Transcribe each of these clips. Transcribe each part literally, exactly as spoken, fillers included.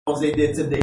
they did today.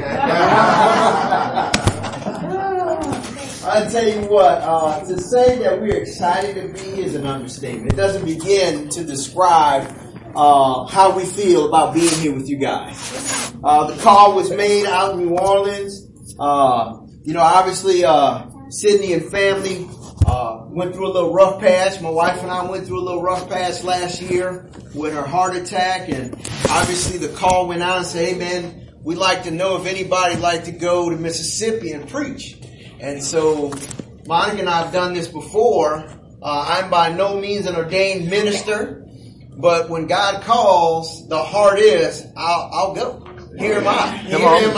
I tell you what, uh, to say that we're excited to be is an understatement. It doesn't begin to describe uh, how we feel about being here with you guys. Uh, the call was made out in New Orleans. Uh, you know, obviously, uh, Sydney and family uh, went through a little rough patch. My wife and I went through a little rough patch last year with her heart attack, and obviously the call went out and said, "Hey, man, we'd like to know if anybody'd like to go to Mississippi and preach." And so Monica and I have done this before. Uh, I'm by no means an ordained minister, but when God calls, the heart is, I'll, I'll go. Here am I. Here am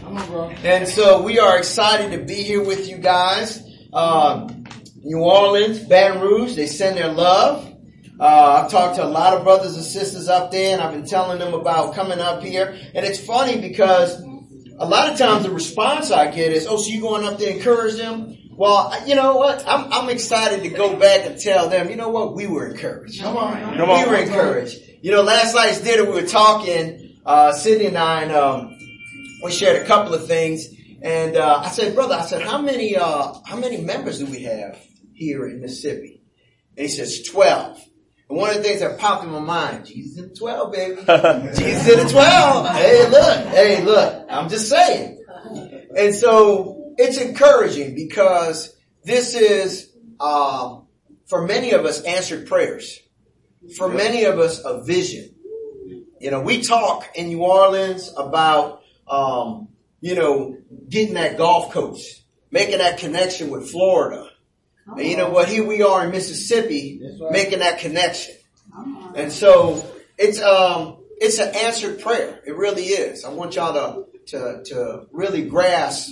I. And so we are excited to be here with you guys. Uh, New Orleans, Baton Rouge, they send their love. Uh, I've talked to a lot of brothers and sisters up there, and I've been telling them about coming up here. And it's funny because a lot of times the response I get is, "Oh, so you going up there to encourage them?" Well, you know what? I'm, I'm excited to go back and tell them, you know what? We were encouraged. Come on. Come on. We were encouraged. You know, last night's dinner, we were talking, uh, Sydney and I, and, um, we shared a couple of things. And, uh, I said, "Brother," I said, how many, uh, how many members do we have here in Mississippi? And he says, twelve. And one of the things that popped in my mind, Jesus in the twelve, baby. Jesus in the twelve. Hey, look. Hey, look. I'm just saying. And so it's encouraging because this is, um, for many of us, answered prayers. For many of us, a vision. You know, we talk in New Orleans about, um, you know, getting that golf course, making that connection with Florida. And you know what? Here we are in Mississippi, right, making that connection. And so it's um it's an answered prayer. It really is. I want y'all to to to really grasp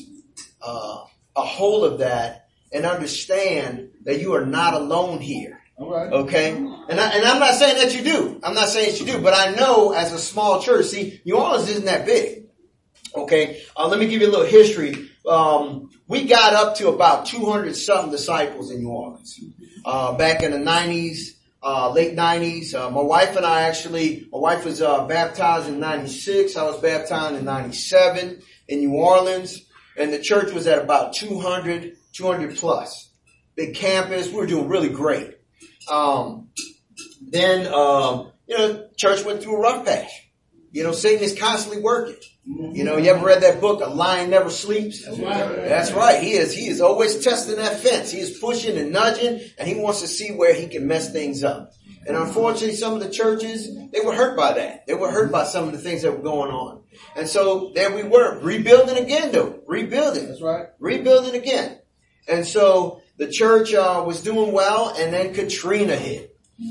uh, a hold of that and understand that you are not alone here. All right. Okay. And I, and I'm not saying that you do. I'm not saying that you do. But I know as a small church, see, New Orleans isn't that big. Okay. Uh, let me give you a little history. Um, we got up to about two hundred something disciples in New Orleans, uh, back in the nineties, uh, late nineties. Uh, my wife and I actually, my wife was, uh, baptized in ninety-six. I was baptized in ninety-seven in New Orleans, and the church was at about two hundred, two hundred plus. Big campus. We were doing really great. Um, then, um, you know, church went through a rough patch. You know, Satan is constantly working. You know, you ever read that book, A Lion Never Sleeps? That's right. That's right. He is, he is always testing that fence. He is pushing and nudging, and he wants to see where he can mess things up. And unfortunately, some of the churches, they were hurt by that. They were hurt by some of the things that were going on. And so there we were, rebuilding again though. Rebuilding. That's right. Rebuilding again. And so the church, uh, was doing well, and then Katrina hit.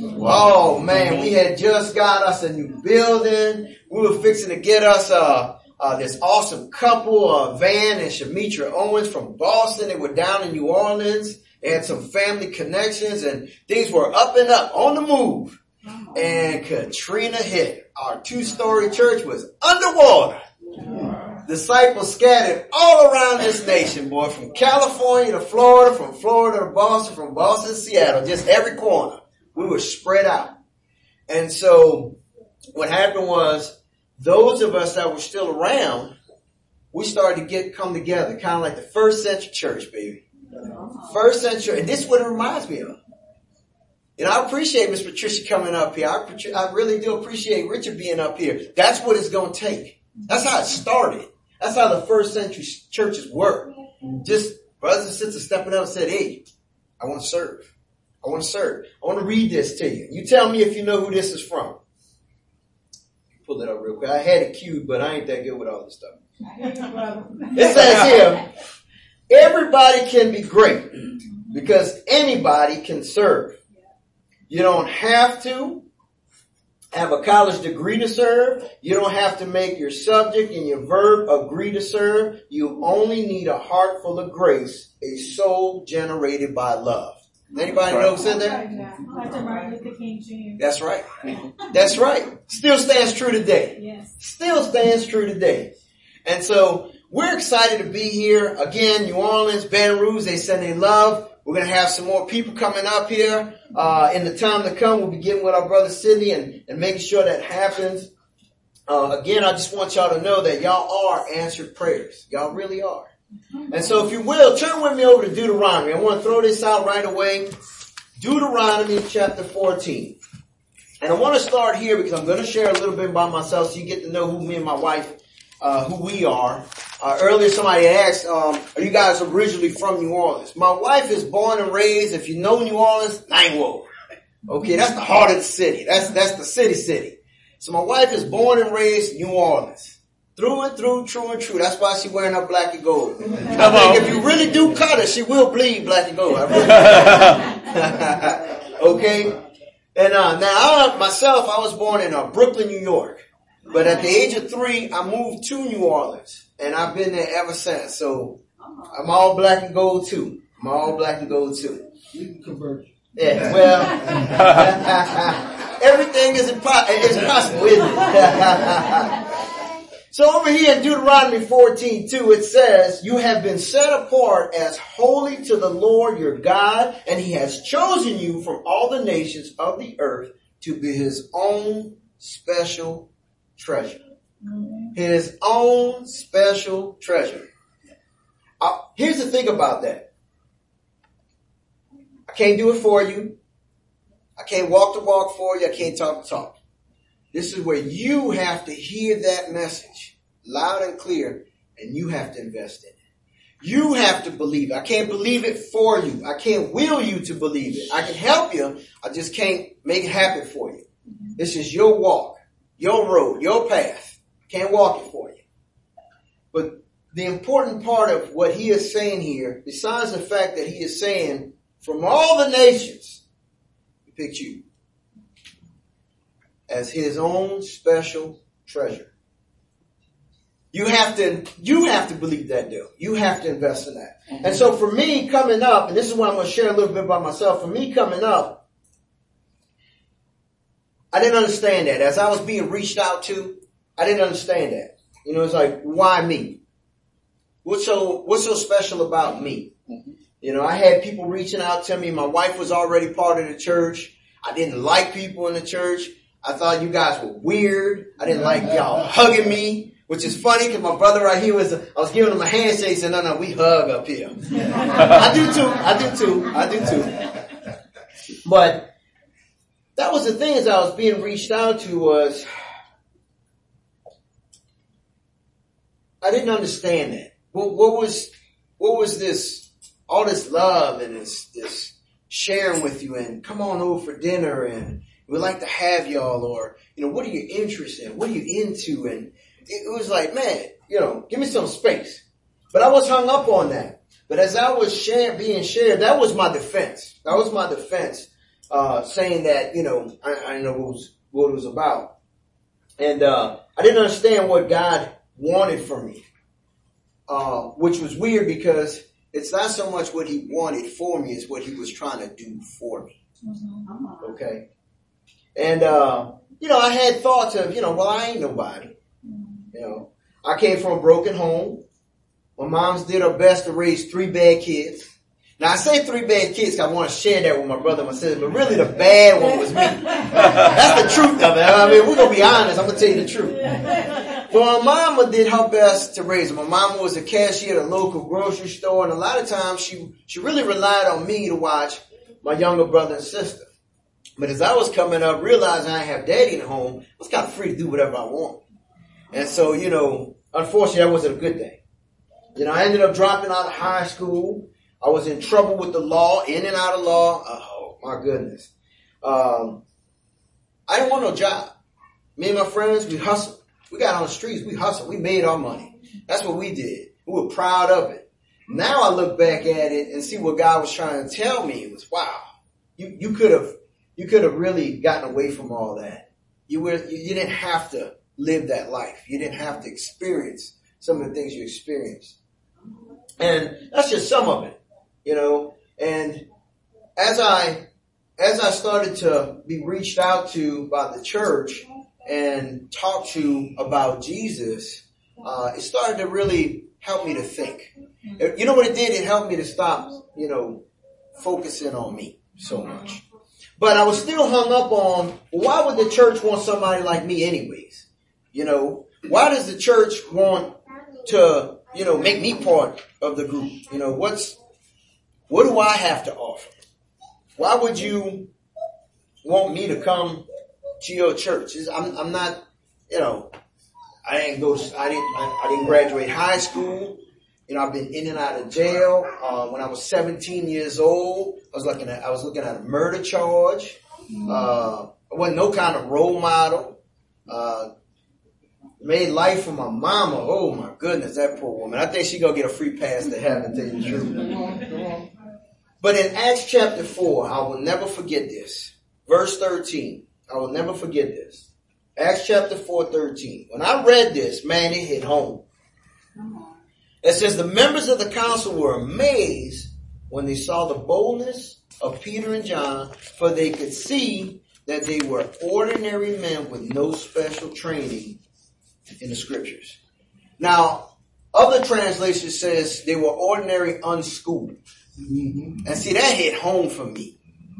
Oh man, we had just got us a new building. We were fixing to get us, uh, Uh, this awesome couple, uh, Van and Shamitra Owens from Boston. They were down in New Orleans. They had some family connections, and things were up and up, on the move. And Katrina hit. Our two-story church was underwater. Disciples scattered all around this nation, boy, from California to Florida, from Florida to Boston, from Boston to Seattle, just every corner. We were spread out. And so what happened was, those of us that were still around, we started to get, come together, kind of like the first century church, baby. First century, and this is what it reminds me of. And I appreciate Miss Patricia coming up here. I, I really do appreciate Richard being up here. That's what it's going to take. That's how it started. That's how the first century churches work. Just brothers and sisters stepping up and said, "Hey, I want to serve. I want to serve. I want to read this to you. You tell me if you know who this is from." Pull it up real quick. I had it queued, but I ain't that good with all this stuff. It says here, everybody can be great because anybody can serve. You don't have to have a college degree to serve. You don't have to make your subject and your verb agree to serve. You only need a heart full of grace, a soul generated by love. Anybody know who said that? Doctor Martin Luther King Junior That's right. That's right. Still stands true today. Yes. Still stands true today. And so we're excited to be here. Again, New Orleans, Baton Rouge, they send their love. We're going to have some more people coming up here. Uh, in the time to come, we'll be getting with our brother Sydney and, and making sure that happens. uh, again, I just want y'all to know that y'all are answered prayers. Y'all really are. And so if you will, turn with me over to Deuteronomy. I want to throw this out right away. Deuteronomy chapter fourteen. And I want to start here because I'm going to share a little bit about myself so you get to know who me and my wife, uh, who we are. Uh, earlier somebody asked, um, are you guys originally from New Orleans? My wife is born and raised, if you know New Orleans, Ninewell. Okay, that's the heart of the city. That's, that's the city city. So my wife is born and raised New Orleans. Through and through, true and true. That's why she's wearing her black and gold. Come I think on. If you really do cut her, she will bleed black and gold. I really okay? And uh, now, I, myself, I was born in uh, Brooklyn, New York. But at the age of three, I moved to New Orleans. And I've been there ever since. So I'm all black and gold, too. I'm all black and gold, too. We can convert you. Yeah, well, everything is, impo- is possible, isn't it? So over here in Deuteronomy fourteen two, it says, you have been set apart as holy to the Lord your God, and he has chosen you from all the nations of the earth to be his own special treasure. Mm-hmm. His own special treasure. Uh, here's the thing about that. I can't do it for you. I can't walk the walk for you. I can't talk the talk. This is where you have to hear that message loud and clear, and you have to invest in it. You have to believe it. I can't believe it for you. I can't will you to believe it. I can help you. I just can't make it happen for you. This is your walk, your road, your path. I can't walk it for you. But the important part of what he is saying here, besides the fact that he is saying, from all the nations, he picked you as his own special treasure. You have to, you have to believe that deal. You have to invest in that. Mm-hmm. And so for me coming up, and this is what I'm going to share a little bit about myself. For me coming up, I didn't understand that. As I was being reached out to, I didn't understand that. You know, it's like, why me? What's so, what's so special about me? Mm-hmm. You know, I had people reaching out to me. My wife was already part of the church. I didn't like people in the church. I thought you guys were weird. I didn't like y'all hugging me, which is funny because my brother right here was, I was giving him a handshake. He said, no, no, we hug up here. I do too. I do too. I do too. But that was the thing as I was being reached out to was, I didn't understand that. What, what was, what was this, all this love and this, this sharing with you and come on over for dinner and we'd like to have y'all, or, you know, what are you interested in? What are you into? And it was like, man, you know, give me some space. But I was hung up on that. But as I was sharing, being shared, that was my defense. That was my defense, uh, saying that, you know, I, I didn't know what, was, what it was about. And, uh, I didn't understand what God wanted from me, uh, which was weird because it's not so much what he wanted for me, it's what he was trying to do for me. Mm-hmm. Okay. And, uh, you know, I had thoughts of, you know, well, I ain't nobody. You know, I came from a broken home. My mom's did her best to raise three bad kids. Now, I say three bad kids because I want to share that with my brother and my sister, but really the bad one was me. That's the truth of it. I mean, we're going to be honest. I'm going to tell you the truth. But my mama did her best to raise them. My mama was a cashier at a local grocery store, and a lot of times she, she really relied on me to watch my younger brother and sister. But as I was coming up, realizing I didn't have daddy in the home, I was kind of free to do whatever I want. And so, you know, unfortunately, that wasn't a good thing. You know, I ended up dropping out of high school. I was in trouble with the law, in and out of law. Oh, my goodness. Um, I didn't want no job. Me and my friends, we hustled. We got on the streets. We hustled. We made our money. That's what we did. We were proud of it. Now I look back at it and see what God was trying to tell me. It was, wow, you, you could have, you could have really gotten away from all that. You were, you, you didn't have to live that life. You didn't have to experience some of the things you experienced. And that's just some of it, you know, and as I, as I started to be reached out to by the church and talked to about Jesus, uh, it started to really help me to think. You know what it did? It helped me to stop, you know, focusing on me so much. But I was still hung up on, well, why would the church want somebody like me anyways? You know, why does the church want to, you know, make me part of the group? You know, what's, what do I have to offer? Why would you want me to come to your church? I'm, I'm not, you know, I didn't go, I didn't, I, I didn't graduate high school. You know, I've been in and out of jail. Uh, when I was seventeen years old, I was looking at, I was looking at a murder charge. Uh, I wasn't no kind of role model. Uh, made life for my mama. Oh my goodness, that poor woman. I think she gonna get a free pass to heaven, to tell you the truth. But in Acts chapter four, I will never forget this. Verse thirteen. I will never forget this. Acts chapter four, thirteen. When I read this, man, it hit home. It says, the members of the council were amazed when they saw the boldness of Peter and John, for they could see that they were ordinary men with no special training in the scriptures. Now, other translations says they were ordinary unschooled. Mm-hmm. And see, that hit home for me.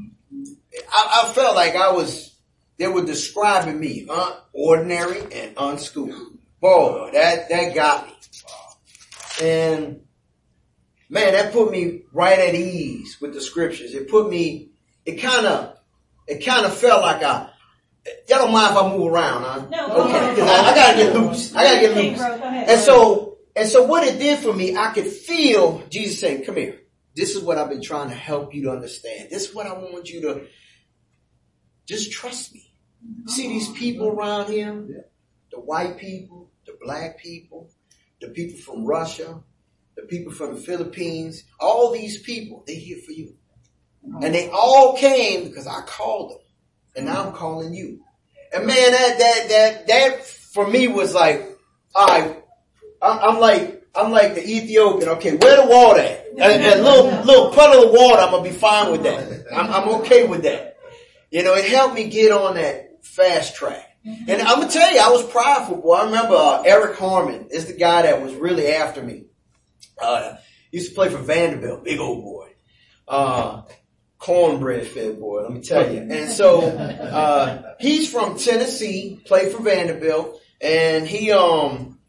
I, I felt like I was, they were describing me, uh, ordinary and unschooled. Boy, that, that got me. And man, that put me right at ease with the scriptures. It put me, it kind of, it kind of felt like I, y'all don't mind if I move around, huh? No, okay. Because I, I gotta get loose. I gotta get loose. And so, and so what it did for me, I could feel Jesus saying, come here. This is what I've been trying to help you to understand. This is what I want you to, just trust me. See these people around here? The white people, the black people, the people from Russia, the people from the Philippines, all these people, they're here for you. And they all came because I called them. And now I'm calling you. And man, that, that, that, that for me was like, all right, I'm like, I'm like the Ethiopian. Okay, where the water at? A, a little, little puddle of water, I'm going to be fine with that. I'm, I'm okay with that. You know, it helped me get on that fast track. And I'm going to tell you, I was prideful, boy. I remember uh, Eric Harmon is the guy that was really after me. Uh, used to play for Vanderbilt, big old boy. Uh, cornbread fed boy, let me tell you. And so, uh, he's from Tennessee, played for Vanderbilt, and he, um,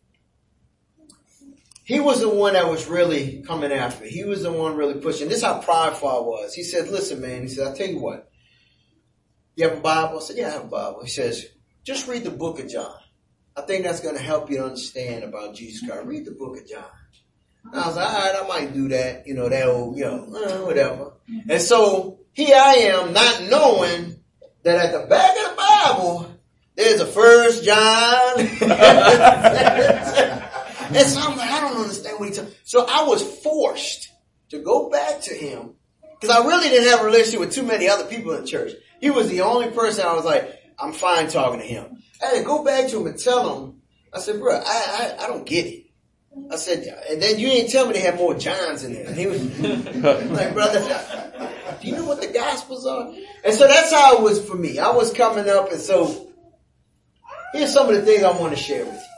he was the one that was really coming after me. He was the one really pushing. This is how prideful I was. He said, listen, man, he said, I'll tell you what. You have a Bible? I said, yeah, I have a Bible. He says, just read the book of John. I think that's going to help you to understand about Jesus Christ. Read the book of John. And I was like, all right, I might do that. You know, that old, you know, uh, whatever. And so here I am not knowing that at the back of the Bible, there's a First John. And so I'm like, I don't understand what he's talking. So I was forced to go back to him because I really didn't have a relationship with too many other people in the church. He was the only person I was like, I'm fine talking to him. I had to go back to him and tell him, I said, bro, I, I, I don't get it. I said, and then you didn't tell me they had more Johns in there. And he was like, brother, do you know what the Gospels are? And so that's how it was for me. I was coming up, and so here's some of the things I want to share with you.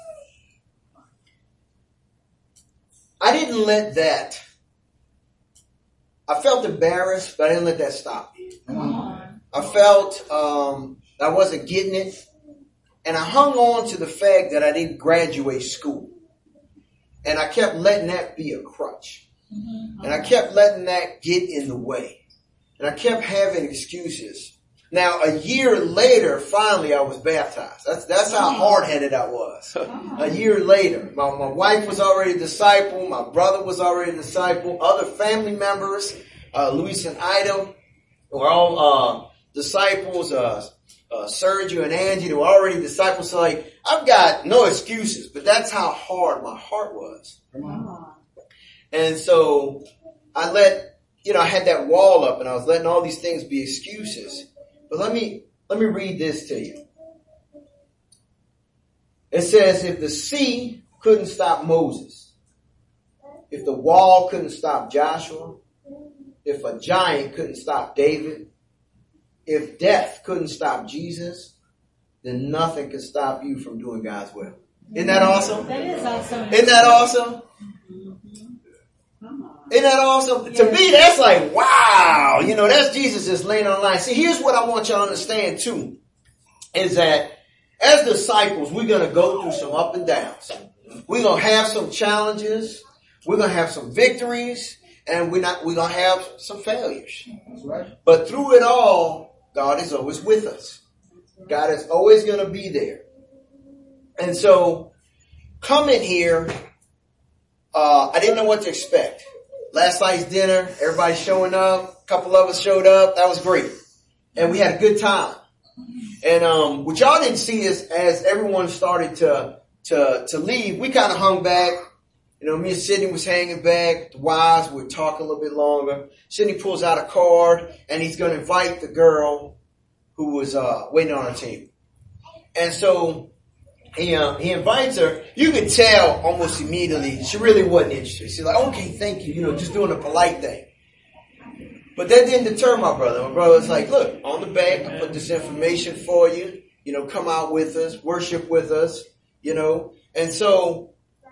I didn't let that, I felt embarrassed, but I didn't let that stop me. Come on. I felt um, I wasn't getting it. And I hung on to the fact that I didn't graduate school. And I kept letting that be a crutch. Mm-hmm. And I kept letting that get in the way. And I kept having excuses. Now, a year later, finally, I was baptized. That's that's how hard-headed I was. A year later, my, my wife was already a disciple. My brother was already a disciple. Other family members, uh, Luis and Ida, were all uh, disciples. Uh, uh, Sergio and Angie, they were already disciples. So, like, I've got no excuses, but that's how hard my heart was. Wow. And so, I let, you know, I had that wall up, and I was letting all these things be excuses. But let me, let me read this to you. It says, if the sea couldn't stop Moses, if the wall couldn't stop Joshua, if a giant couldn't stop David, if death couldn't stop Jesus, then nothing can stop you from doing God's will. Isn't that awesome? That is awesome. Isn't that awesome? Isn't that awesome? Yeah. To me, that's like, wow. You know, that's Jesus just laying on the line. See, here's what I want y'all to understand too, is that as disciples, we're going to go through some up and downs. We're going to have some challenges. We're going to have some victories. And we're not, we're going to have some failures. That's right. But through it all, God is always with us. God is always going to be there. And so, coming here, uh, I didn't know what to expect. Last night's dinner, everybody showing up. A couple of us showed up. That was great. And we had a good time. And, um, what y'all didn't see is as everyone started to, to, to leave, we kind of hung back. You know, me and Sydney was hanging back. The wives would talk a little bit longer. Sydney pulls out a card and he's going to invite the girl who was, uh, waiting on our table. And so, he, um, he invites her. You could tell almost immediately she really wasn't interested. She's like, okay, thank you. You know, just doing a polite thing. But that didn't deter my brother. My brother was like, look, on the back, I put this information for you. You know, come out with us, worship with us, you know. And so,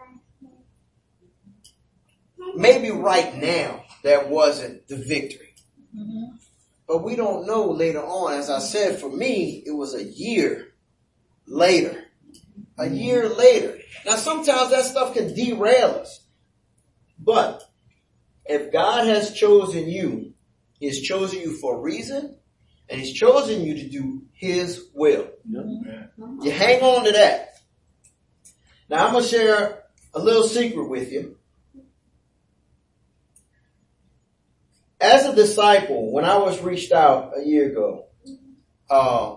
maybe right now that wasn't the victory. Mm-hmm. But we don't know later on. As I said, for me, it was a year later. A year later. Now sometimes that stuff can derail us. But if God has chosen you, He has chosen you for a reason, and He's chosen you to do His will. Mm-hmm. You hang on to that. Now I'm going to share a little secret with you. As a disciple, when I was reached out a year ago, uh,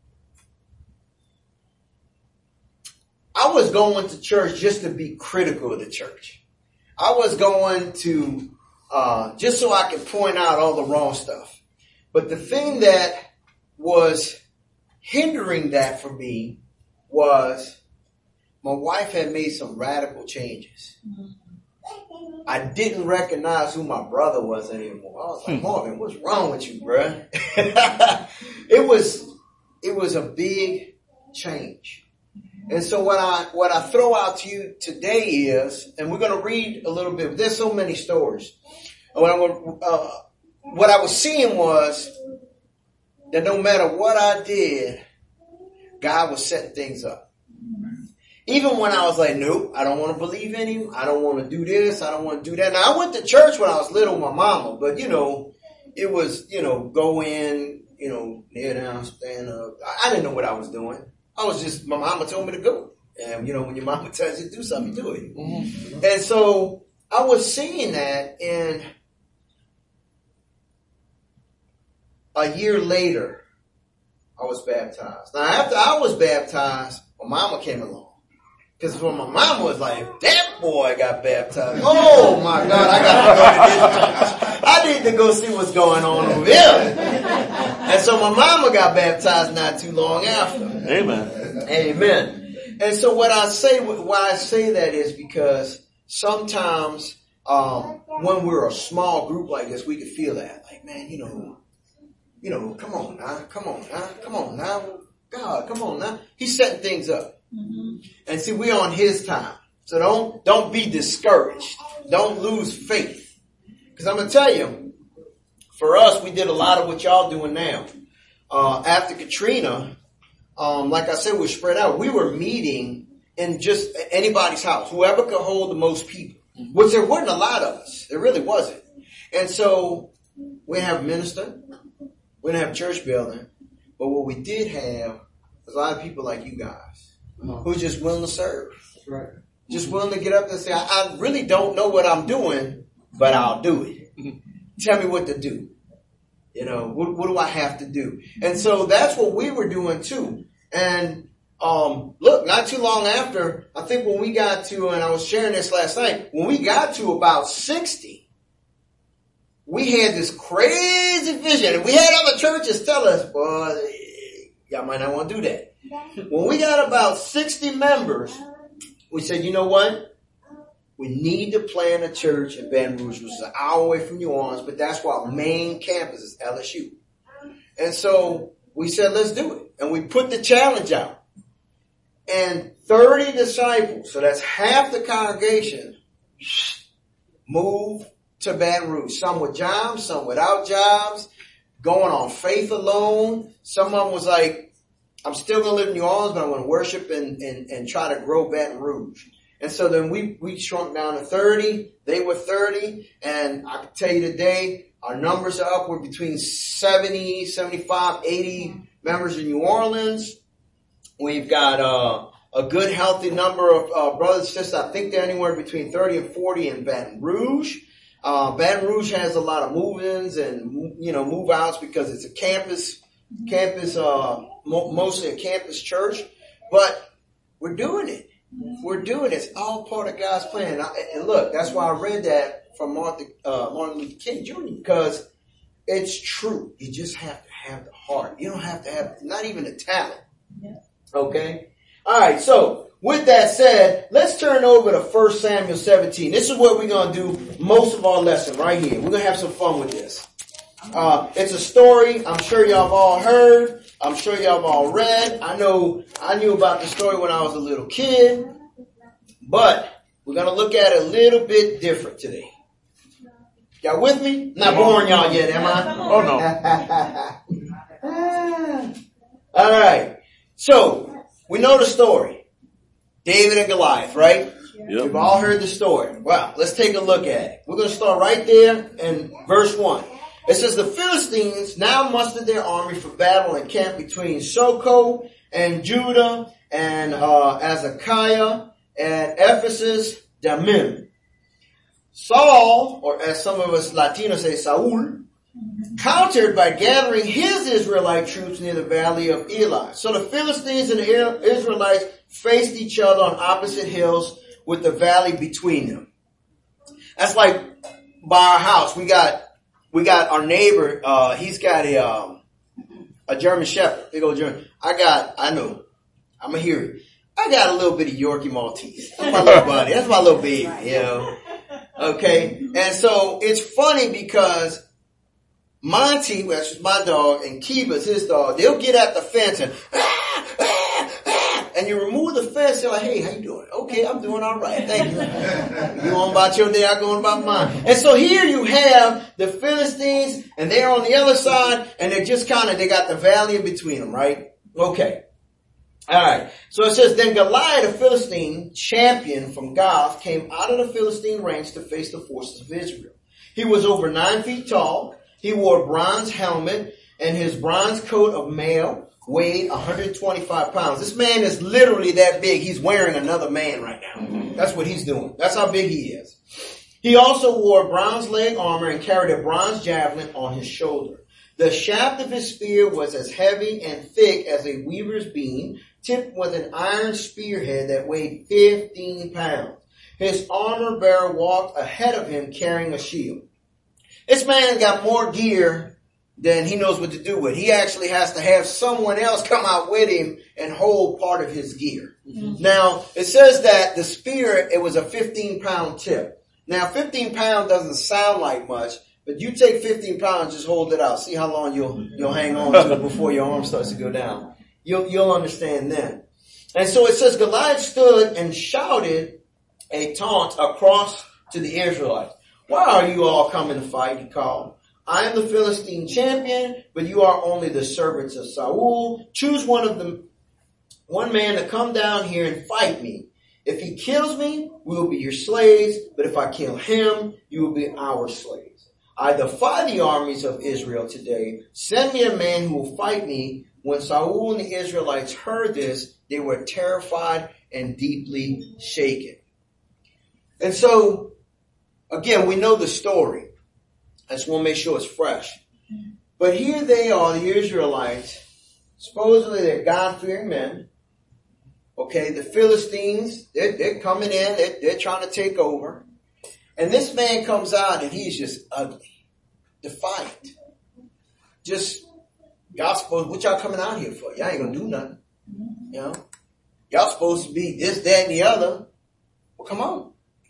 I was going to church just to be critical of the church. I was going to, uh, just so I could point out all the wrong stuff. But the thing that was hindering that for me was my wife had made some radical changes. Mm-hmm. I didn't recognize who my brother was anymore. I was like, Marvin, what's wrong with you, bruh? it was, it was a big change. And so what I, what I throw out to you today is, and we're going to read a little bit, there's so many stories. And what I, uh, what I was seeing was that no matter what I did, God was setting things up. Even when I was like, nope, I don't want to believe in Him. I don't want to do this. I don't want to do that. Now, I went to church when I was little with my mama, but, you know, it was, you know, go in, you know, kneel down, stand up. I didn't know what I was doing. I was just, my mama told me to go. And, you know, when your mama tells you to do something, you do it. Mm-hmm. And so I was seeing that, and a year later, I was baptized. Now, after I was baptized, my mama came along. Because when my mama was like, that boy got baptized. Oh my God, I got to go to this church. I need to go see what's going on over here. And so my mama got baptized not too long after. Amen. Amen. And so what I say, why I say that is because sometimes, um, when we're a small group like this, we can feel that. Like, man, you know, you know, come on now, come on now, come on now. God, come on now. He's setting things up. Mm-hmm. And see, we're on His time. So don't, don't be discouraged. Don't lose faith. Because I'm going to tell you, for us, we did a lot of what y'all doing now. Uh, after Katrina, um, like I said, we're spread out. We were meeting in just anybody's house, whoever could hold the most people, which there weren't a lot of us. There really wasn't. And so we didn't have a minister. We didn't have a church building. But what we did have was a lot of people like you guys. Who's just willing to serve. That's right. Just willing to get up and say, I, I really don't know what I'm doing, but I'll do it. Tell me what to do. You know, what, what do I have to do? And so that's what we were doing too. And, um, look, not too long after, I think when we got to, and I was sharing this last night, when we got to about sixty, we had this crazy vision. And we had other churches tell us, well, y'all might not want to do that. When we got about sixty members, we said, you know what? We need to plant a church in Baton Rouge, which is an hour away from New Orleans, but that's why our main campus is L S U. And so we said, let's do it. And we put the challenge out. And thirty disciples, so that's half the congregation, moved to Baton Rouge. Some with jobs, some without jobs, going on faith alone. Some of them was like, I'm still going to live in New Orleans, but I'm going to worship and, and, and try to grow Baton Rouge. And so then we, we shrunk down to thirty. They were thirty. And I can tell you today, our numbers are up. We're between seventy, seventy-five, eighty members in New Orleans. We've got, uh, a good healthy number of, uh, brothers and sisters. I think they're anywhere between thirty and forty in Baton Rouge. Uh, Baton Rouge has a lot of move-ins and, you know, move-outs because it's a campus, campus, uh, mo- mostly a campus church. But we're doing it. We're doing it. It's all part of God's plan. And look, that's why I read that from Martin, uh, Martin Luther King Junior because it's true. You just have to have the heart. You don't have to have, not even the talent. Okay? All right. So with that said, let's turn over to First Samuel seventeen. This is what we're going to do most of our lesson right here. We're going to have some fun with this. Uh, it's a story I'm sure y'all have all heard. I'm sure y'all have all read. I know I knew about the story when I was a little kid, but we're going to look at it a little bit different today. Y'all with me? Not boring y'all yet, am I? Oh no. All right. So we know the story. David and Goliath, right? Yep. We've all heard the story. Well, let's take a look at it. We're going to start right there in verse one. It says, the Philistines now mustered their army for battle and camped between Soko and Judah and uh, Azekah and Ephesus Damim. Saul, or as some of us Latinos say, Saul, countered by gathering his Israelite troops near the valley of Elah. So the Philistines and the Israelites faced each other on opposite hills with the valley between them. That's like by our house. We got We got our neighbor, uh, he's got a, um, a German Shepherd, big old German. I got, I know, I'm a hearer. I got a little bit of Yorkie Maltese. That's my little buddy. That's my little baby, you know. Okay. And so it's funny because Monty, which is my dog, and Kiba's his dog, they'll get at the fence and, ah, ah, ah, and you remove the fence, they're like, hey, how you doing? Okay, I'm doing all right. Thank you. You on about your day, I go on about mine. And so here you have the Philistines, and they're on the other side, and they're just kind of, they got the valley in between them, right? Okay. All right. So it says, then Goliath, a Philistine champion from Gath, came out of the Philistine ranks to face the forces of Israel. He was over nine feet tall. He wore a bronze helmet, and his bronze coat of mail weighed one hundred twenty-five pounds. This man is literally that big. He's wearing another man right now. That's what he's doing. That's how big he is. He also wore bronze leg armor and carried a bronze javelin on his shoulder. The shaft of his spear was as heavy and thick as a weaver's beam, tipped with an iron spearhead that weighed fifteen pounds. His armor bearer walked ahead of him carrying a shield. This man got more gear than he knows what to do with. He actually has to have someone else come out with him and hold part of his gear. Mm-hmm. Now, it says that the spear, it was a fifteen pound tip. Now, fifteen pounds doesn't sound like much, but you take fifteen pounds, just hold it out. See how long you'll, you'll hang on to it before your arm starts to go down. You'll, you'll understand then. And so it says Goliath stood and shouted a taunt across to the Israelites. Why are you all coming to fight? He called. I am the Philistine champion, but you are only the servants of Saul. Choose one of them, one man to come down here and fight me. If he kills me, we will be your slaves. But if I kill him, you will be our slaves. I defy the armies of Israel today. Send me a man who will fight me. When Saul and the Israelites heard this, they were terrified and deeply shaken. And so, again, we know the story. I just want to make sure it's fresh. But here they are, the Israelites. Supposedly they're God-fearing men. Okay, the Philistines, they're, they're coming in, they're, they're trying to take over. And this man comes out and he's just ugly, defiant. Just, y'all supposed, what y'all coming out here for? Y'all ain't gonna do nothing. You know? Y'all supposed to be this, that, and the other. Well, come on.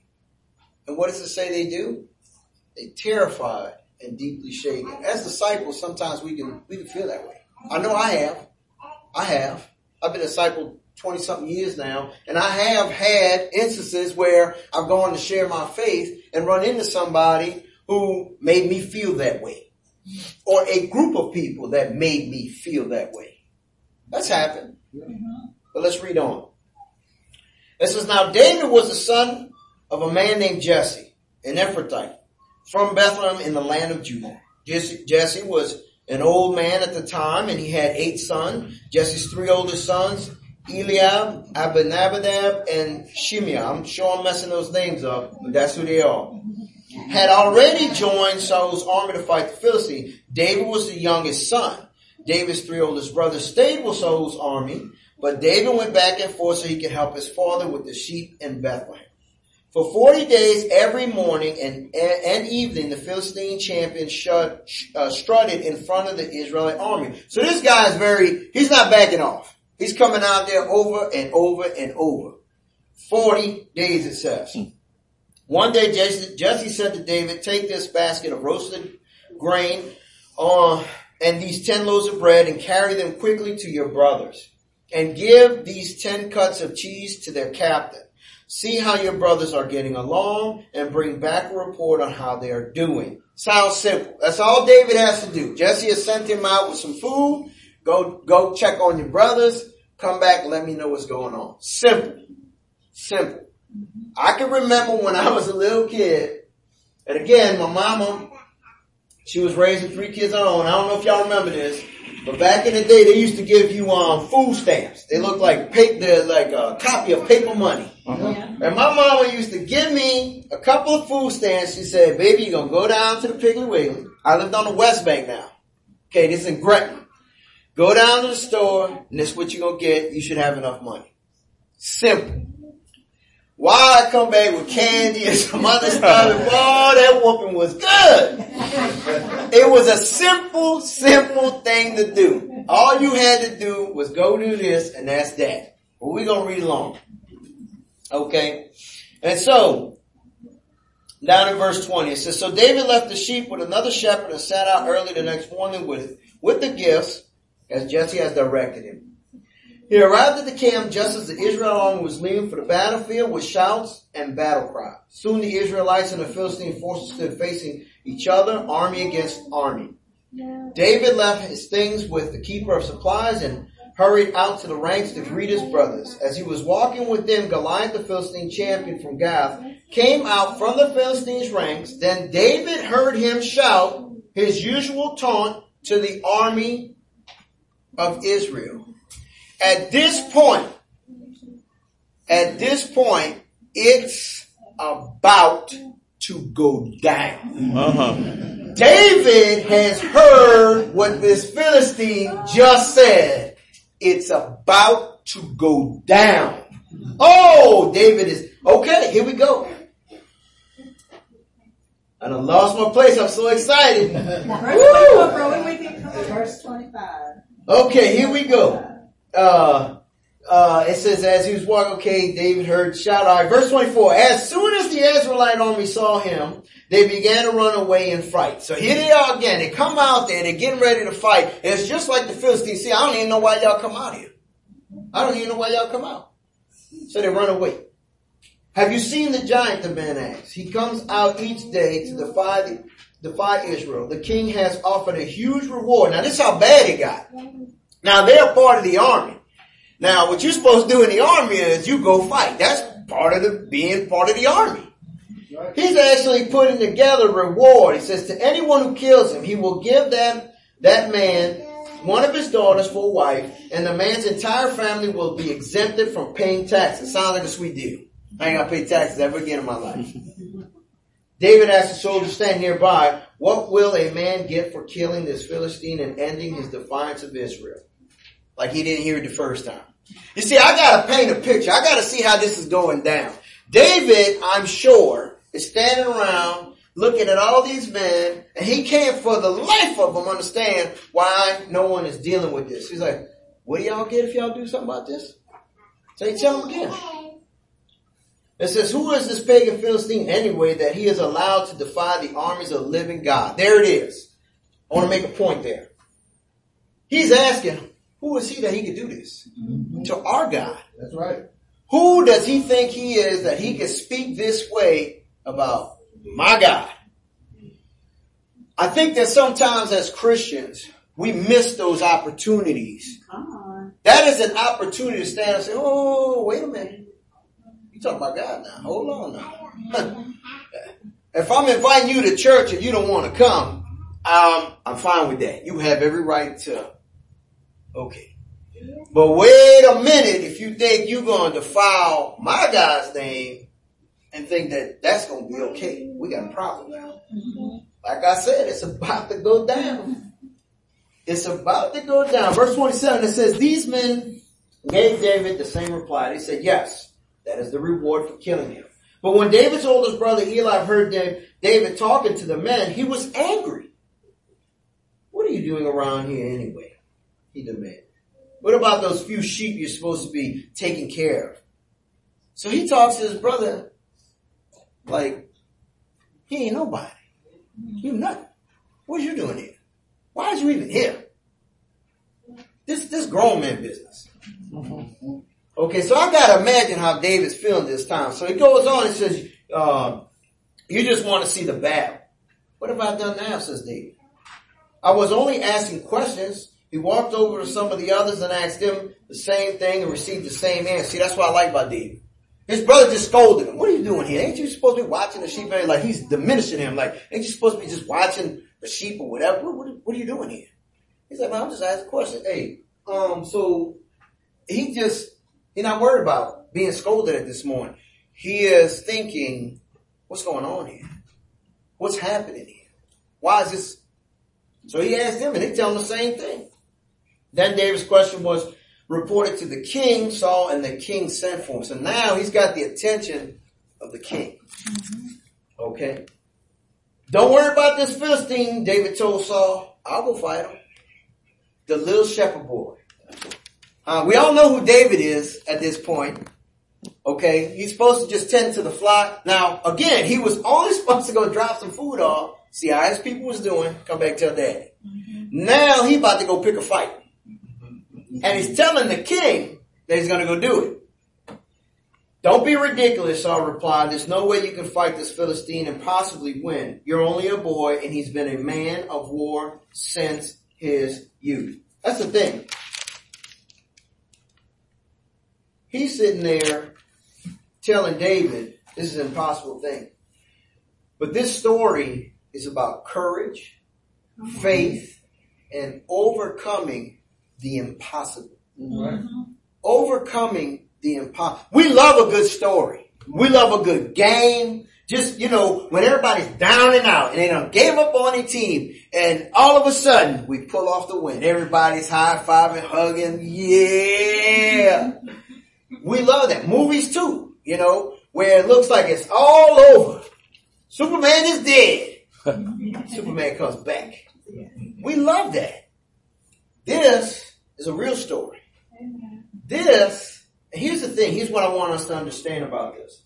And what does it say they do? They terrified and deeply shaken. As disciples, sometimes we can we can feel that way. I know I have. I have. I've been a disciple twenty-something years now, and I have had instances where I've gone to share my faith and run into somebody who made me feel that way. Or a group of people that made me feel that way. That's happened. But let's read on. It says, now David was the son of a man named Jesse, an Ephrathite, from Bethlehem in the land of Judah. Jesse, Jesse was an old man at the time, and he had eight sons. Jesse's three oldest sons, Eliab, Abinadab, and Shimei. I'm sure I'm messing those names up, but that's who they are. Had already joined Saul's army to fight the Philistine. David was the youngest son. David's three oldest brothers stayed with Saul's army, but David went back and forth so he could help his father with the sheep in Bethlehem. For forty days, every morning and, and evening, the Philistine champion shut, uh, strutted in front of the Israelite army. So this guy is very, he's not backing off. He's coming out there over and over and over. forty days, it says. One day, Jesse, Jesse said to David, take this basket of roasted grain uh, and these ten loaves of bread and carry them quickly to your brothers. And give these ten cuts of cheese to their captain. See how your brothers are getting along and bring back a report on how they are doing. Sounds simple. That's all David has to do. Jesse has sent him out with some food. Go, go check on your brothers. Come back and let me know what's going on. Simple. Simple. I can remember when I was a little kid, and again, my mama, she was raising three kids of her own. I don't know if y'all remember this, but back in the day, they used to give you um food stamps. They looked like paper, they're like a copy of paper money. Uh-huh. Yeah. And my mama used to give me a couple of food stamps. She said, baby, you're going to go down to the Piggly Wiggly. I lived on the West Bank now. Okay, this is in Gretna. Go down to the store, and this is what you're going to get. You should have enough money. Simple. Why I come back with candy and some other stuff, and oh, that whooping was good. It was a simple, simple thing to do. All you had to do was go do this, and that's that. Well, we're going to read along. Okay? And so, down in verse twenty, it says, so David left the sheep with another shepherd and sat out early the next morning with, with the gifts, as Jesse has directed him. He arrived at the camp just as the Israel army was leaving for the battlefield with shouts and battle cries. Soon the Israelites and the Philistine forces stood facing each other, army against army. David left his things with the keeper of supplies and hurried out to the ranks to greet his brothers. As he was walking with them, Goliath, the Philistine champion from Gath, came out from the Philistines' ranks. Then David heard him shout his usual taunt to the army of Israel. At this point, at this point, it's about to go down. Uh-huh. David has heard what this Philistine just said. It's about to go down. Oh, David is, okay, here we go. I done lost my place. I'm so excited. Verse twenty-five. Okay, here we go. Uh, uh, it says, as he was walking, okay, David heard shout. All right, verse twenty-four. As soon as the Israelite army saw him, they began to run away in fright. So here they are again. They come out there. They're getting ready to fight. And it's just like the Philistines. See, I don't even know why y'all come out here. I don't even know why y'all come out. So they run away. Have you seen the giant, the man asks? He comes out each day to defy, the, defy Israel. The king has offered a huge reward. Now this is how bad it got. Now they're part of the army. Now what you're supposed to do in the army is you go fight. That's part of the being part of the army. He's actually putting together a reward. He says to anyone who kills him, he will give that, that man one of his daughters for a wife, and the man's entire family will be exempted from paying taxes. Sounds like a sweet deal. I ain't got to pay taxes ever again in my life. David asked the soldiers standing nearby, what will a man get for killing this Philistine and ending his defiance of Israel? Like he didn't hear it the first time. You see, I got to paint a picture. I got to see how this is going down. David, I'm sure, is standing around looking at all these men, and he can't for the life of him understand why no one is dealing with this. He's like, what do y'all get if y'all do something about this? So he tell him again. It says, who is this pagan Philistine anyway that he is allowed to defy the armies of the living God? There it is. I want to make a point there. He's asking, who is he that he could do this? Mm-hmm. To our God. That's right. Who does he think he is that he can speak this way about my God? I think that sometimes as Christians, we miss those opportunities That is an opportunity to stand and say, oh, wait a minute. You talking about God now. Hold on now. If I'm inviting you to church and you don't want to come, um, I'm fine with that. You have every right to. Okay. But wait a minute. If you think you're going to defile my God's name and think that that's going to be okay, we got a problem now. Like I said, it's about to go down. It's about to go down. Verse twenty-seven, it says, these men gave David the same reply. They said, yes, that is the reward for killing him. But when David's oldest brother Eli heard David talking to the men, he was angry. What are you doing around here anyway? He demanded. What about those few sheep you're supposed to be taking care of? So he talks to his brother like, he ain't nobody. You nothing. What are you doing here? Why is you even here? This this grown man business. Okay, so I gotta imagine how David's feeling this time. So he goes on and says, uh, you just want to see the battle. What have I done now, says David? I was only asking questions. He walked over to some of the others and asked them the same thing and received the same answer. See, that's what I like about David. His brother just scolded him. What are you doing here? Ain't you supposed to be watching the sheep? Like he's diminishing him. Like, ain't you supposed to be just watching the sheep or whatever? What, what, what are you doing here? He's like, man, I'm just asking a question. Hey, um, so he just, he's not worried about being scolded at this morning. He is thinking, what's going on here? What's happening here? Why is this? So he asked him and they tell him the same thing. Then David's question was reported to the king, Saul, and the king sent for him. So now he's got the attention of the king. Okay. Don't worry about this Philistine, David told Saul. I'll go fight him. The little shepherd boy. Uh, we all know who David is at this point. Okay. He's supposed to just tend to the flock. Now, again, he was only supposed to go drop some food off, see how his people was doing, come back tell daddy. Mm-hmm. Now he about to go pick a fight. And he's telling the king that he's going to go do it. Don't be ridiculous, Saul replied. There's no way you can fight this Philistine and possibly win. You're only a boy and he's been a man of war since his youth. That's the thing. He's sitting there telling David this is an impossible thing. But this story is about courage, faith, and overcoming the impossible. Right? Overcoming the impossible. We love a good story. We love a good game. Just, you know, when everybody's down and out and they done gave up on their team and all of a sudden we pull off the win. Everybody's high-fiving, hugging. Yeah. We love that. Movies too, you know, where it looks like it's all over. Superman is dead. Superman comes back. We love that. This is a real story. This, and here's the thing, here's what I want us to understand about this.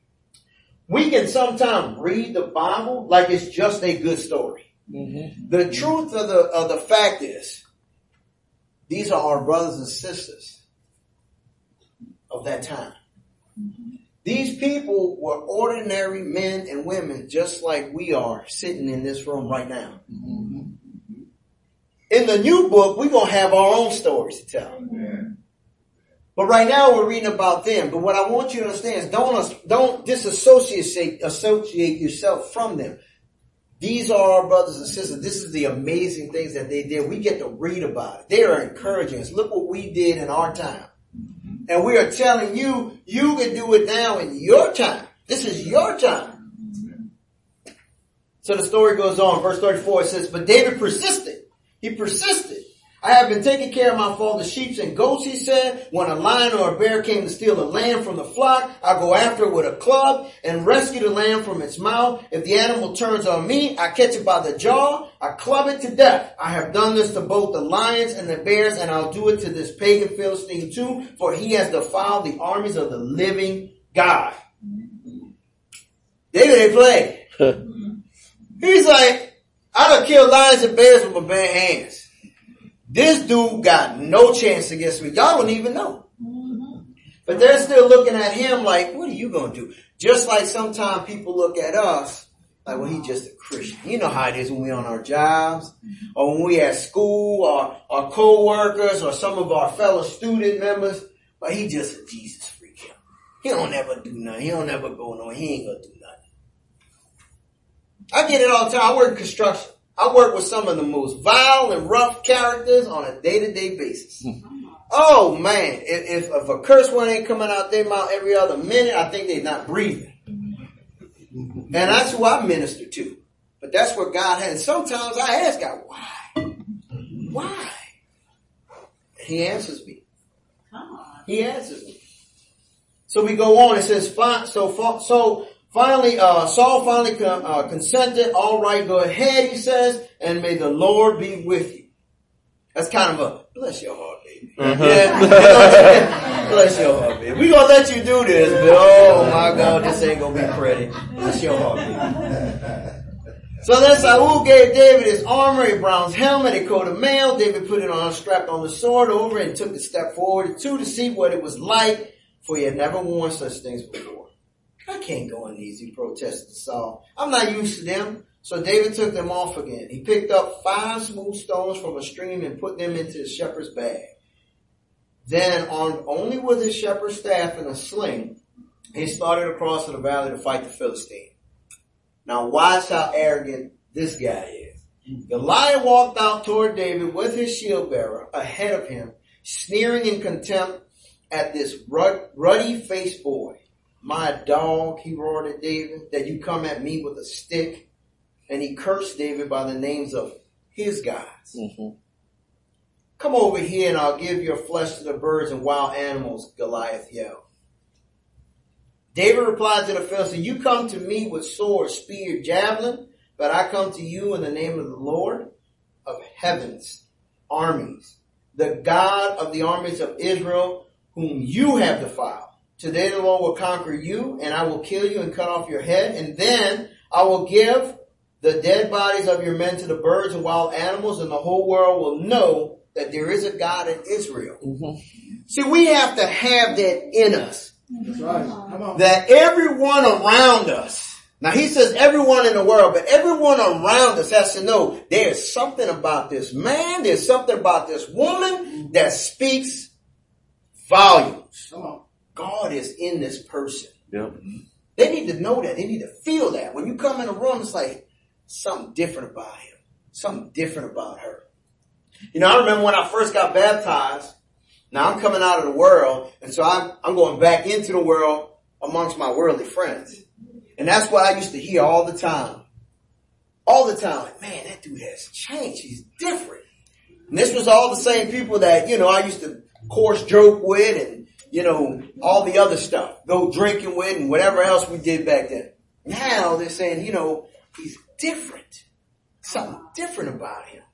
We can sometimes read the Bible like it's just a good story. Mm-hmm. The truth of the, of the fact is, these are our brothers and sisters of that time. Mm-hmm. These people were ordinary men and women just like we are sitting in this room right now. Mm-hmm. In the new book, we're going to have our own stories to tell. Yeah. But right now we're reading about them. But what I want you to understand is don't, don't disassociate associate yourself from them. These are our brothers and sisters. This is the amazing things that they did. We get to read about it. They are encouraging us. Look what we did in our time. And we are telling you, you can do it now in your time. This is your time. So the story goes on. Verse thirty-four, it says, but David persisted. He persisted. I have been taking care of my father's sheep and goats, he said. When a lion or a bear came to steal a lamb from the flock, I go after it with a club and rescue the lamb from its mouth. If the animal turns on me, I catch it by the jaw. I club it to death. I have done this to both the lions and the bears, and I'll do it to this pagan Philistine too, for he has defiled the armies of the living God. David ain't play. He's like, I done killed lions and bears with my bare hands. This dude got no chance against me. Y'all don't even know. Mm-hmm. But they're still looking at him like, what are you going to do? Just like sometimes people look at us Like, well, he's just a Christian. You know how it is when we're on our jobs, or when we at school, or our co-workers, or some of our fellow student members. But he just a Jesus freak. He don't ever do nothing. He don't ever go nowhere. He ain't gonna do nothing. I get it all the time. I work in construction. I work with some of the most vile and rough characters on a day-to-day basis. Oh man, if, if, if a curse word ain't coming out their mouth every other minute, I think they're not breathing. And that's who I minister to. But that's what God has. And sometimes I ask God, why? Why? And he answers me. He answers me. So we go on. It says, so, so finally, uh, Saul finally con- uh, consented. All right, go ahead, he says, and may the Lord be with you. That's kind of a, bless your heart, baby. Uh-huh. Yeah. Bless your heart, baby. We're going to let you do this, but oh my God, this ain't going to be pretty. Bless your heart, baby. So then Saul gave David his armor, a bronze helmet, a coat of mail. David put it on, strapped on the sword over it, and took a step forward too to see what it was like, for he had never worn such things before. I can't go in these, he protested Saul. I'm not used to them. So David took them off again. He picked up five smooth stones from a stream and put them into his shepherd's bag. Then, on only with his shepherd's staff and a sling, he started across to the valley to fight the Philistine. Now watch how arrogant this guy is. Goliath walked out toward David with his shield bearer ahead of him, sneering in contempt at this ruddy-faced boy. My dog, he roared at David, that you come at me with a stick. And he cursed David by the names of his gods. Mm-hmm. Come over here and I'll give your flesh to the birds and wild animals, Goliath yelled. David replied to the Philistine, you come to me with sword, spear, javelin, but I come to you in the name of the Lord of heaven's armies, the God of the armies of Israel, whom you have defiled. Today the Lord will conquer you, and I will kill you and cut off your head, and then I will give the dead bodies of your men to the birds and wild animals, and the whole world will know that there is a God in Israel. Mm-hmm. See, we have to have that in us. That's right. Come on. That everyone around us, now he says everyone in the world, but everyone around us has to know there's something about this man, there's something about this woman that speaks volumes. Come on. God is in this person. Yep. They need to know that. They need to feel that. When you come in a room, it's like, something different about him. Something different about her. You know, I remember when I first got baptized. Now I'm coming out of the world. And so I'm, I'm going back into the world amongst my worldly friends. And that's what I used to hear all the time. All the time. Like, man, that dude has changed. He's different. And this was all the same people that, you know, I used to coarse joke with and, you know, all the other stuff. Go drinking with and whatever else we did back then. Now they're saying, you know, he's different. Something different about him.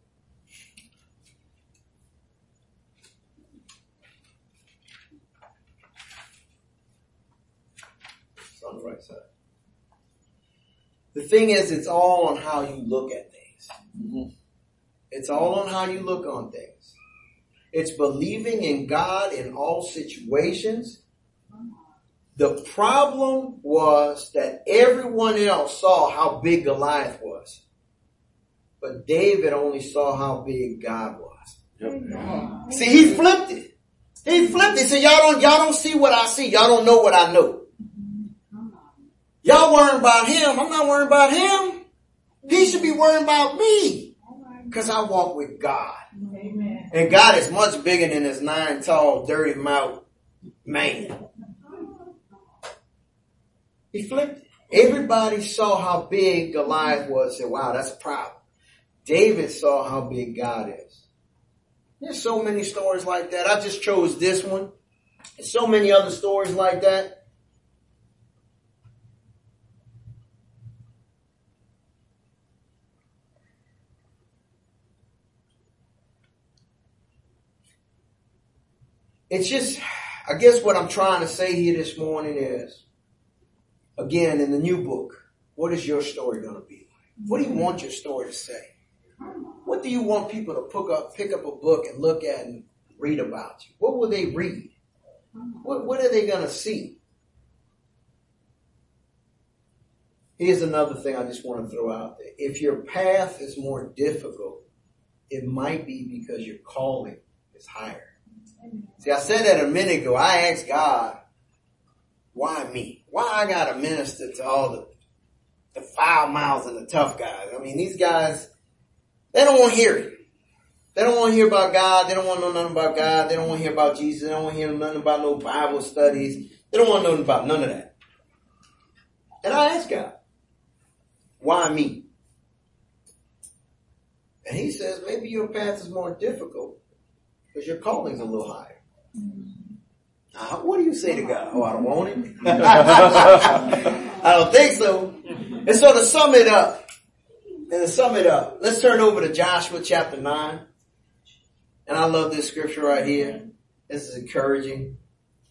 It's on the right side. The thing is, it's all on how you look at things. Mm-hmm. It's all on how you look on things. It's believing in God in all situations. The problem was that everyone else saw how big Goliath was. But David only saw how big God was. Yep. See, he flipped it. He flipped it. So y'all don't, y'all don't see what I see. Y'all don't know what I know. Y'all worrying about him. I'm not worrying about him. He should be worrying about me. Because I walk with God. Amen. And God is much bigger than this nine tall, dirty mouth man. He flipped it. Everybody saw how big Goliath was and said, wow, that's a problem. David saw how big God is. There's so many stories like that. I just chose this one. There's so many other stories like that. It's just, I guess what I'm trying to say here this morning is, again, in the new book, what is your story going to be like? What do you want your story to say? What do you want people to pick up, pick up a book and look at and read about you? What will they read? What, what are they going to see? Here's another thing I just want to throw out there. If your path is more difficult, it might be because your calling is higher. See, I said that a minute ago. I asked God, why me? Why I got to minister to all the, the five miles and the tough guys? I mean, these guys, they don't want to hear it. They don't want to hear about God. They don't want to know nothing about God. They don't want to hear about Jesus. They don't want to hear nothing about no Bible studies. They don't want to know nothing about none of that. And I asked God, why me? And he says, maybe your path is more difficult because your calling's a little higher. Uh, what do you say to God? Oh, I don't want it. I don't think so. And so to sum it up, and to sum it up, let's turn over to Joshua chapter nine. And I love this scripture right here. This is encouraging.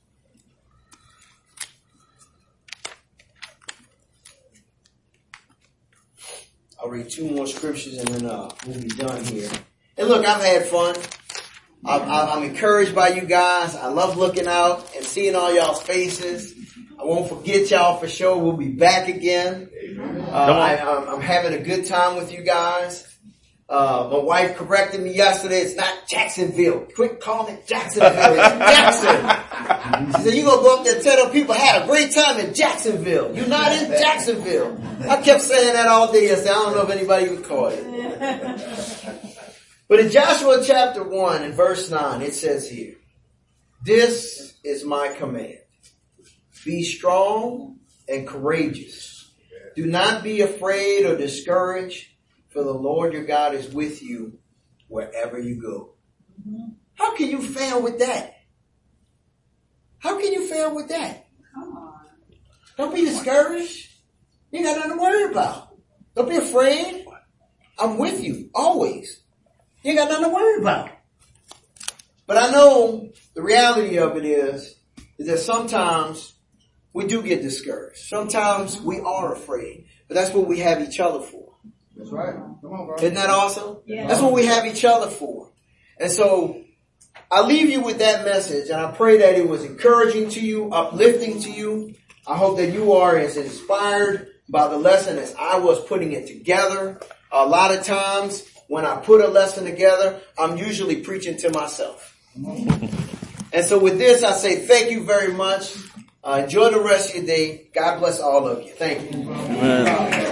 I'll read two more scriptures and then uh, we'll be done here. And look, I've had fun. I'm, I'm encouraged by you guys. I love looking out and seeing all y'all's faces. I won't forget y'all for sure. We'll be back again. Uh, I, I'm, I'm having a good time with you guys. Uh, my wife corrected me yesterday. It's not Jacksonville. Quit calling it Jacksonville. It's Jackson. She said, you gonna go up there and tell them people had a great time in Jacksonville. You're not in Jacksonville. I kept saying that all day yesterday. I don't know if anybody would call it. But in Joshua chapter one and verse nine, it says here, this is my command. Be strong and courageous. Do not be afraid or discouraged, for the Lord your God is with you wherever you go. Mm-hmm. How can you fail with that? How can you fail with that? Come on. Don't be discouraged. You got nothing to worry about. Don't be afraid. I'm with you always. You ain't got nothing to worry about. But I know the reality of it is, is that sometimes we do get discouraged. Sometimes we are afraid. But that's what we have each other for. That's right. Come on, bro. Isn't that awesome? Yeah. That's what we have each other for. And so I leave you with that message, and I pray that it was encouraging to you, uplifting to you. I hope that you are as inspired by the lesson as I was putting it together. A lot of times when I put a lesson together, I'm usually preaching to myself. And so with this, I say thank you very much. Uh, enjoy the rest of your day. God bless all of you. Thank you. Amen.